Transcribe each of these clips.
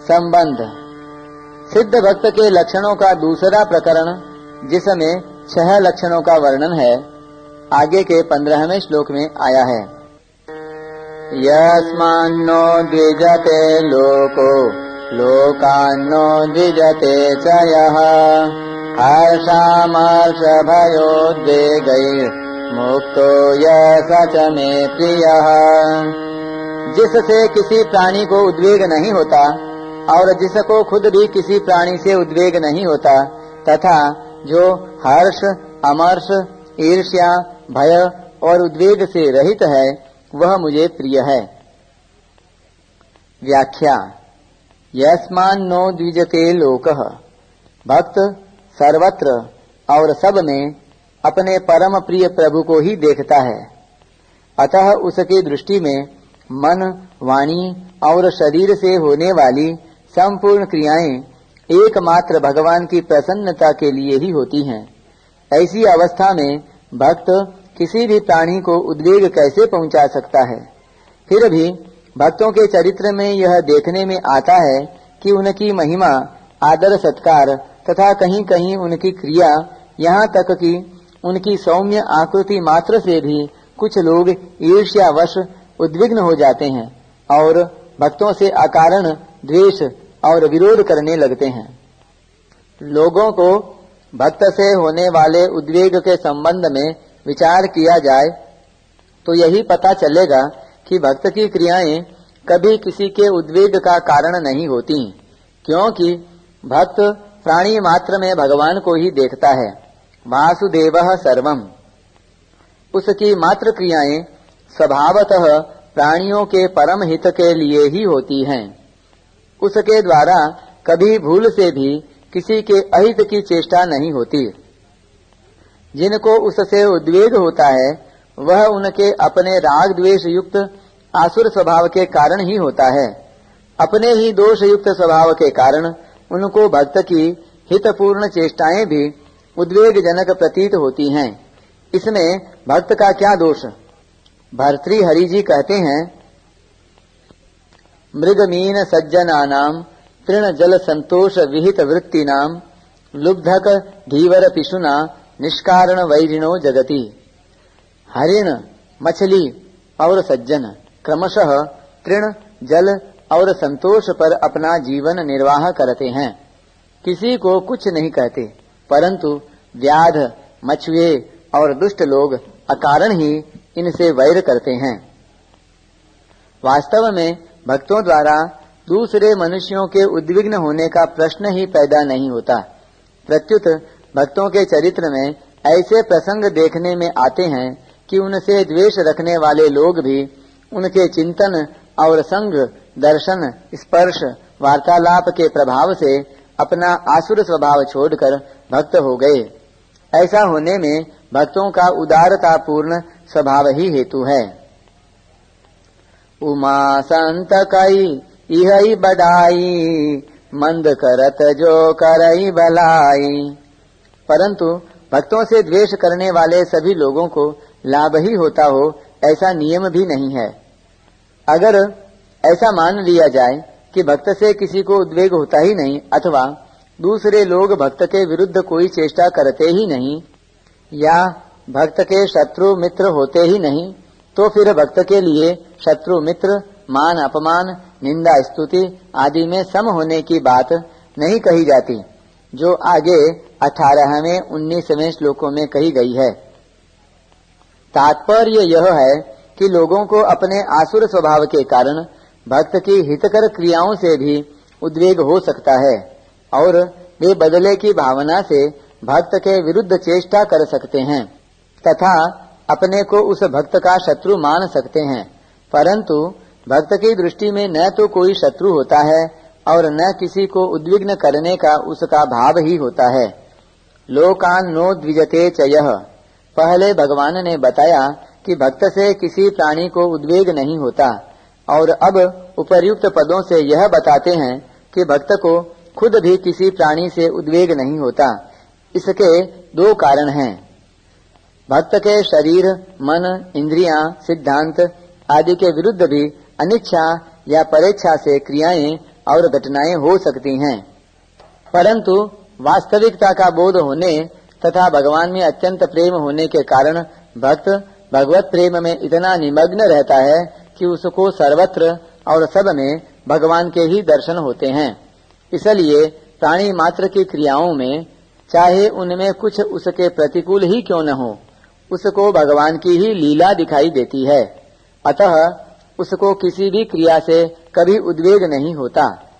संबंध। सिद्ध भक्त के लक्षणों का दूसरा प्रकरण, जिसमें 6 लक्षणों का वर्णन है, आगे के 15वें श्लोक में आया है। यस्मान्नो द्विजते लोको लोकान्नो द्विजते च यः हर्षामर्षभयोद्वेगैर्मुक्तो यः स च मे प्रियः। जिससे किसी प्राणी को उद्वेग नहीं होता और जिसको खुद भी किसी प्राणी से उद्वेग नहीं होता, तथा जो हर्ष, अमर्ष, ईर्ष्या, भय और उद्वेग से रहित है, वह मुझे प्रिय है। व्याख्या। यस्मान्नो द्विजते लोकः, भक्त सर्वत्र और सब में अपने परम प्रिय प्रभु को ही देखता है, अतः उसकी दृष्टि में मन, वाणी और शरीर से होने वाली संपूर्ण क्रियाएं एकमात्र भगवान की प्रसन्नता के लिए ही होती हैं। ऐसी अवस्था में भक्त किसी भी प्राणी को उद्वेग कैसे पहुंचा सकता है? फिर भी भक्तों के चरित्र में यह देखने में आता है कि उनकी महिमा, आदर सत्कार तथा कहीं कहीं उनकी क्रिया, यहाँ तक कि उनकी सौम्य आकृति मात्र से भी कुछ लोग ईर्ष्यावश उद्विग्न हो जाते हैं और भक्तों से अकारण द्वेष और विरोध करने लगते हैं। लोगों को भक्त से होने वाले उद्वेग के संबंध में विचार किया जाए तो यही पता चलेगा कि भक्त की क्रियाएं कभी किसी के उद्वेग का कारण नहीं होती, क्योंकि भक्त प्राणी मात्र में भगवान को ही देखता है। वासुदेवः सर्वम्। उसकी मात्र क्रियाएं स्वभावतः प्राणियों के परम हित के लिए ही होती हैं। उसके द्वारा कभी भूल से भी किसी के अहित की चेष्टा नहीं होती। जिनको उससे उद्वेग होता है, वह उनके अपने राग द्वेष युक्त आसुर स्वभाव के कारण ही होता है। अपने ही दोष युक्त स्वभाव के कारण उनको भक्त की हितपूर्ण चेष्टाएं भी उद्वेगजनक प्रतीत होती हैं। इसमें भक्त का क्या दोष? भर्तृहरि जी कहते हैं, मृगमीन सज्जनानाम तृण जल संतोष विहित वृत्तिनाम लुब्धक धीवर पिशुना निष्कारण वैरिणो जगति। हरिण, मछली और सज्जन क्रमशः तृण, जल और संतोष पर अपना जीवन निर्वाह करते हैं, किसी को कुछ नहीं कहते, परंतु व्याध, मछुए और दुष्ट लोग अकारण ही इनसे वैर करते हैं। वास्तव में भक्तों द्वारा दूसरे मनुष्यों के उद्विग्न होने का प्रश्न ही पैदा नहीं होता। प्रत्युत भक्तों के चरित्र में ऐसे प्रसंग देखने में आते हैं कि उनसे द्वेष रखने वाले लोग भी उनके चिंतन और संग, दर्शन, स्पर्श, वार्तालाप के प्रभाव से अपना आसुर स्वभाव छोड़कर भक्त हो गए। ऐसा होने में भक्तों का उदारतापूर्ण स्वभाव ही हेतु है। उमा संत कई इहई बड़ाई, मंद करत जो करई भलाई। परंतु भक्तों से द्वेष करने वाले सभी लोगों को लाभ ही होता हो, ऐसा नियम भी नहीं है। अगर ऐसा मान लिया जाए कि भक्त से किसी को उद्वेग होता ही नहीं, अथवा दूसरे लोग भक्त के विरुद्ध कोई चेष्टा करते ही नहीं, या भक्त के शत्रु मित्र होते ही नहीं, तो फिर भक्त के लिए शत्रु मित्र, मान अपमान, निंदा स्तुति आदि में सम होने की बात नहीं कही जाती, जो आगे 18वें 19वें श्लोकों में कही गई है। तात्पर्य यह है कि लोगों को अपने आसुर स्वभाव के कारण भक्त की हितकर क्रियाओं से भी उद्वेग हो सकता है और वे बदले की भावना से भक्त के विरुद्ध चेष्टा कर सकते हैं तथा अपने को उस भक्त का शत्रु मान सकते हैं। परंतु भक्त की दृष्टि में न तो कोई शत्रु होता है और न किसी को उद्विग्न करने का उसका भाव ही होता है। लोकान नो द्विजते च यः। पहले भगवान ने बताया कि भक्त से किसी प्राणी को उद्वेग नहीं होता, और अब उपर्युक्त पदों से यह बताते हैं कि भक्त को खुद भी किसी प्राणी से उद्वेग नहीं होता। इसके 2 कारण हैं। भक्त के शरीर, मन, इंद्रियां, सिद्धांत आदि के विरुद्ध भी अनिच्छा या परेच्छा से क्रियाएं और घटनाएं हो सकती हैं, परंतु वास्तविकता का बोध होने तथा भगवान में अत्यंत प्रेम होने के कारण भक्त भगवत प्रेम में इतना निमग्न रहता है कि उसको सर्वत्र और सब में भगवान के ही दर्शन होते हैं। इसलिए प्राणी मात्र की क्रियाओं में, चाहे उनमें कुछ उसके प्रतिकूल ही क्यों न हो, उसको भगवान की ही लीला दिखाई देती है। अतः उसको किसी भी क्रिया से कभी उद्वेग नहीं होता।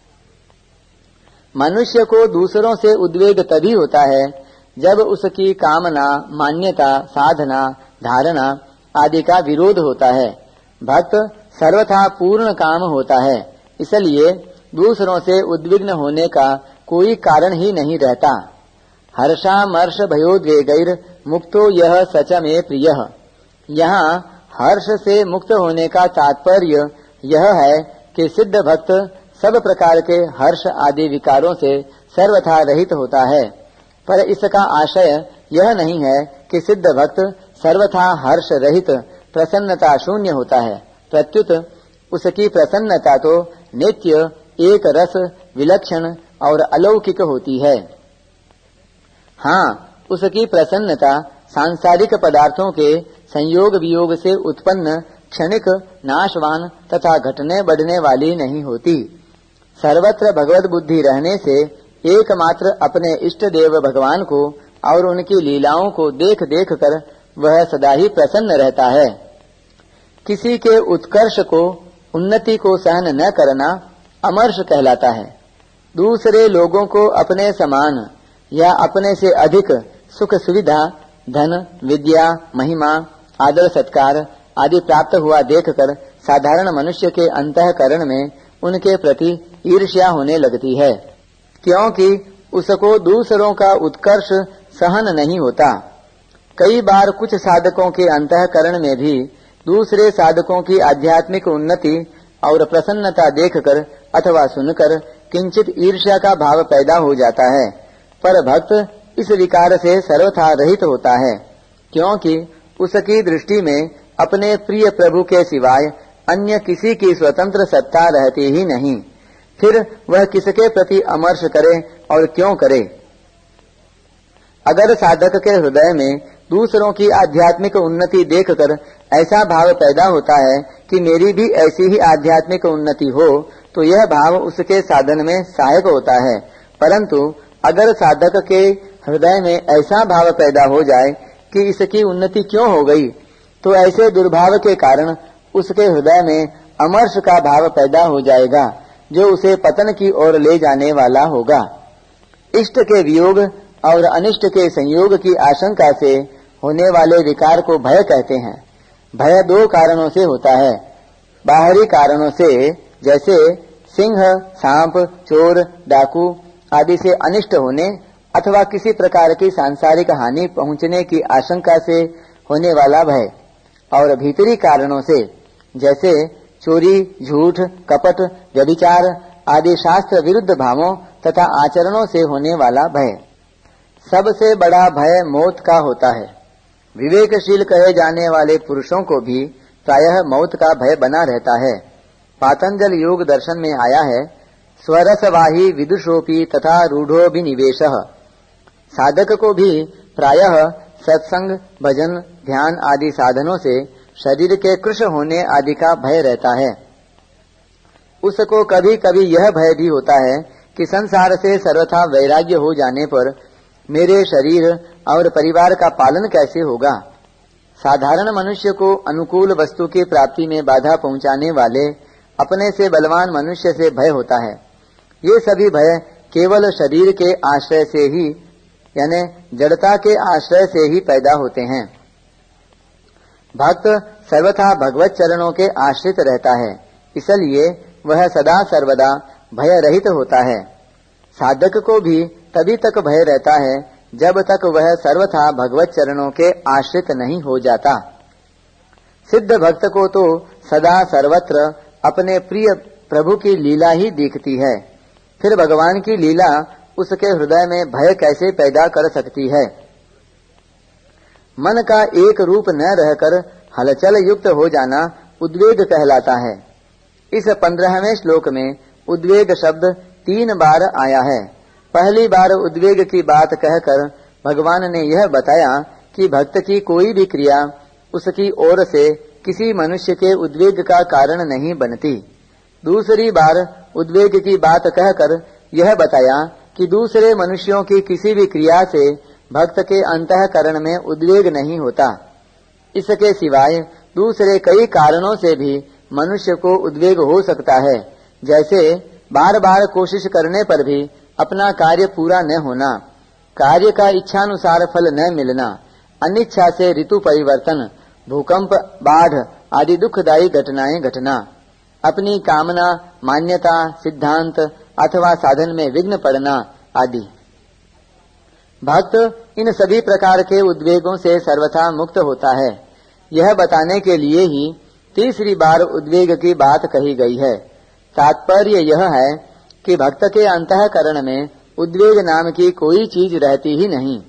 मनुष्य को दूसरों से उद्वेग तभी होता है जब उसकी कामना, मान्यता, साधना, धारणा आदि का विरोध होता है। भक्त सर्वथा पूर्ण काम होता है, इसलिए दूसरों से उद्विग्न होने का कोई कारण ही नहीं रहता। हर्षामर्ष भयोद्वेगैर मुक्तो यह सच में प्रियः। यहाँ हर्ष से मुक्त होने का तात्पर्य यह है कि सिद्ध भक्त सब प्रकार के हर्ष आदि विकारों से सर्वथा रहित होता है, पर इसका आशय यह नहीं है कि सिद्ध भक्त सर्वथा हर्ष रहित प्रसन्नता शून्य होता है। प्रत्युत उसकी प्रसन्नता तो नित्य, एक रस, विलक्षण और अलौकिक होती है। हाँ, उसकी प्रसन्नता सांसारिक पदार्थों के संयोग वियोग से उत्पन्न क्षणिक, नाशवान तथा घटने बढ़ने वाली नहीं होती। सर्वत्र भगवत बुद्धि रहने से एकमात्र अपने इष्ट देव भगवान को और उनकी लीलाओं को देख देख कर वह सदा ही प्रसन्न रहता है। किसी के उत्कर्ष को, उन्नति को सहन न करना अमर्ष कहलाता है। दूसरे लोगों को अपने समान या अपने से अधिक सुख सुविधा, धन, विद्या, महिमा, आदर सत्कार आदि प्राप्त हुआ देखकर साधारण मनुष्य के अंतःकरण में उनके प्रति ईर्ष्या होने लगती है, क्योंकि उसको दूसरों का उत्कर्ष सहन नहीं होता। कई बार कुछ साधकों के अंतःकरण में भी दूसरे साधकों की आध्यात्मिक उन्नति और प्रसन्नता देखकर अथवा सुनकर किंचित ईर्ष्या का भाव पैदा हो जाता है, पर भक्त इस विकार से सर्वथा रहित होता है, क्योंकि उसकी दृष्टि में अपने प्रिय प्रभु के सिवाय अन्य किसी की स्वतंत्र सत्ता रहती ही नहीं। फिर वह किसके प्रति अमर्ष करे और क्यों करे? अगर साधक के हृदय में दूसरों की आध्यात्मिक उन्नति देखकर ऐसा भाव पैदा होता है कि मेरी भी ऐसी ही आध्यात्मिक उन्नति हो, तो यह भाव उसके साधन में सहायक होता है। परंतु अगर साधक के हृदय में ऐसा भाव पैदा हो जाए कि इसकी उन्नति क्यों हो गई, तो ऐसे दुर्भाव के कारण उसके हृदय में अमर्ष का भाव पैदा हो जाएगा, जो उसे पतन की ओर ले जाने वाला होगा। इष्ट के वियोग और अनिष्ट के संयोग की आशंका से होने वाले विकार को भय कहते हैं। भय दो कारणों से होता है। बाहरी कारणों से, जैसे सिंह, सांप, चोर, डाकू आदि से अनिष्ट होने अथवा किसी प्रकार की सांसारिक हानि पहुंचने की आशंका से होने वाला भय, और भीतरी कारणों से, जैसे चोरी, झूठ, कपट, व्यभिचार आदि शास्त्र विरुद्ध भावों तथा आचरणों से होने वाला भय। सबसे बड़ा भय मौत का होता है। विवेकशील कहे जाने वाले पुरुषों को भी प्रायः मौत का भय बना रहता है। पातंजल योग दर्शन में आया है, स्वरसवाही विदुषोपि तथा रूढ़ोभिनिवेशः। साधक को भी प्रायः सत्संग, भजन, ध्यान आदि साधनों से शरीर के कृश होने आदि का भय रहता है। उसको कभी कभी यह भय भी होता है कि संसार से सर्वथा वैराग्य हो जाने पर मेरे शरीर और परिवार का पालन कैसे होगा। साधारण मनुष्य को अनुकूल वस्तु की प्राप्ति में बाधा पहुंचाने वाले अपने से बलवान मनुष्य से भय होता है। ये सभी भय केवल शरीर के आश्रय से ही, यानी जड़ता के आश्रय से ही पैदा होते हैं। भक्त सर्वथा भगवत चरणों के आश्रित रहता है, इसलिए वह सदा सर्वदा भय रहित होता है। साधक को भी तभी तक भय रहता है जब तक वह सर्वथा भगवत चरणों के आश्रित नहीं हो जाता। सिद्ध भक्त को तो सदा सर्वत्र अपने प्रिय प्रभु की लीला ही दिखती है, फिर भगवान की लीला उसके हृदय में भय कैसे पैदा कर सकती है। मन का एक रूप न रहकर हलचल युक्त हो जाना उद्वेग कहलाता है। इस 15वें श्लोक में उद्वेग शब्द 3 बार आया है। पहली बार उद्वेग की बात कहकर भगवान ने यह बताया कि भक्त की कोई भी क्रिया उसकी ओर से किसी मनुष्य के उद्वेग का कारण नहीं बनती। दूसरी बार उद्वेग की बात कहकर यह बताया कि दूसरे मनुष्यों की किसी भी क्रिया से भक्त के अंतःकरण में उद्वेग नहीं होता। इसके सिवाय दूसरे कई कारणों से भी मनुष्य को उद्वेग हो सकता है, जैसे बार बार कोशिश करने पर भी अपना कार्य पूरा न होना, कार्य का इच्छानुसार फल न मिलना, अनिच्छा से ऋतु परिवर्तन, भूकंप, बाढ़ आदि दुखदायी घटनाएं घटना, अपनी कामना, मान्यता, सिद्धांत अथवा साधन में विघ्न पड़ना आदि। भक्त इन सभी प्रकार के उद्वेगों से सर्वथा मुक्त होता है। यह बताने के लिए ही तीसरी बार उद्वेग की बात कही गई है। तात्पर्य यह है कि भक्त के अंतःकरण में उद्वेग नाम की कोई चीज रहती ही नहीं।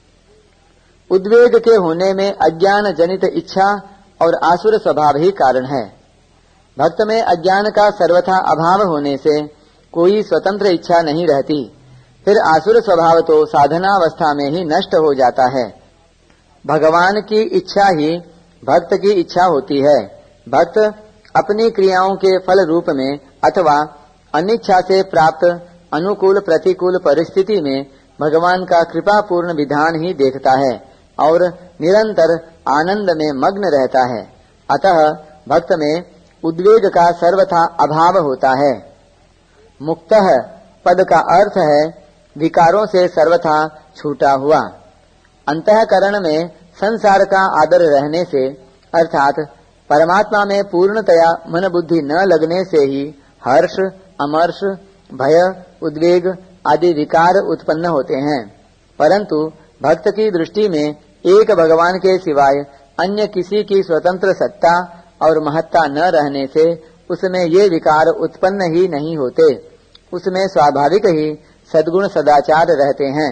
उद्वेग के होने में अज्ञान जनित इच्छा और आसुर स्वभाव ही कारण है। भक्त में अज्ञान का सर्वथा अभाव होने से कोई स्वतंत्र इच्छा नहीं रहती। फिर आसुर स्वभाव तो साधनावस्था में ही नष्ट हो जाता है। भगवान की इच्छा ही भक्त की इच्छा होती है। भक्त अपनी क्रियाओं के फल रूप में अथवा अनिच्छा से प्राप्त अनुकूल प्रतिकूल परिस्थिति में भगवान का कृपापूर्ण विधान ही देखता है और निरंतर आनंद में मग्न रहता है। अतः भक्त में उद्वेग का सर्वथा अभाव होता है। मुक्तः पद का अर्थ है विकारों से सर्वथा छूटा हुआ। अंतःकरण में संसार का आदर रहने से अर्थात परमात्मा में पूर्णतया मन बुद्धि न लगने से ही हर्ष, अमर्ष, भय, उद्वेग आदि विकार उत्पन्न होते हैं। परंतु भक्त की दृष्टि में एक भगवान के सिवाय अन्य किसी की स्वतंत्र सत्ता और महत्ता न रहने से उसमें ये विकार उत्पन्न ही नहीं होते। उसमें स्वाभाविक ही सद्गुण सदाचार रहते हैं।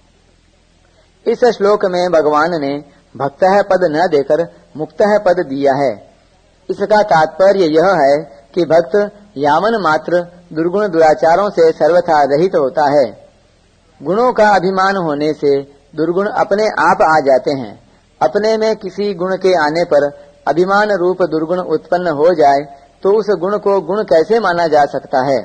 इस श्लोक में भगवान ने भक्तः पद न देकर मुक्तः पद दिया है। इसका तात्पर्य यह है कि भक्त यावन मात्र दुर्गुण दुराचारों से सर्वथा रहित होता है। गुणों का अभिमान होने से दुर्गुण अपने आप आ जाते हैं। अपने में किसी गुण के आने पर अभिमान रूप दुर्गुण उत्पन्न हो जाए तो उस गुण को गुण कैसे माना जा सकता है।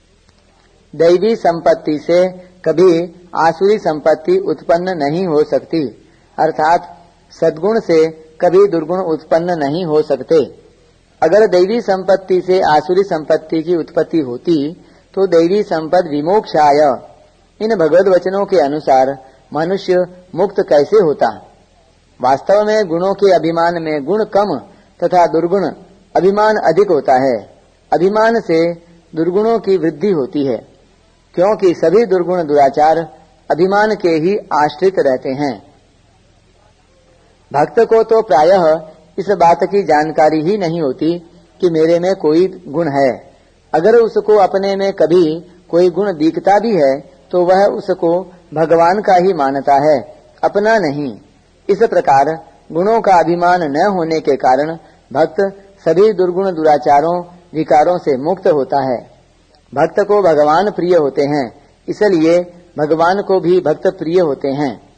दैवी संपत्ति से कभी आसुरी संपत्ति उत्पन्न नहीं हो सकती, अर्थात सद्गुण से कभी दुर्गुण उत्पन्न नहीं हो सकते। अगर दैवी संपत्ति से आसुरी संपत्ति की उत्पत्ति होती तो दैवी संपद विमोक्षाय, इन भगवद वचनों के अनुसार मनुष्य मुक्त कैसे होता। वास्तव में गुणों के अभिमान में गुण कम तथा दुर्गुण अभिमान अधिक होता है। अभिमान से दुर्गुणों की वृद्धि होती है, क्योंकि सभी दुर्गुण दुराचार अभिमान के ही आश्रित रहते हैं। भक्त को तो प्रायः इस बात की जानकारी ही नहीं होती कि मेरे में कोई गुण है। अगर उसको अपने में कभी कोई गुण दिखता भी है तो वह उसको भगवान का ही मानता है, अपना नहीं। इस प्रकार गुणों का अभिमान न होने के कारण भक्त सभी दुर्गुण दुराचारों विकारों से मुक्त होता है। भक्त को भगवान प्रिय होते हैं, इसलिए भगवान को भी भक्त प्रिय होते हैं।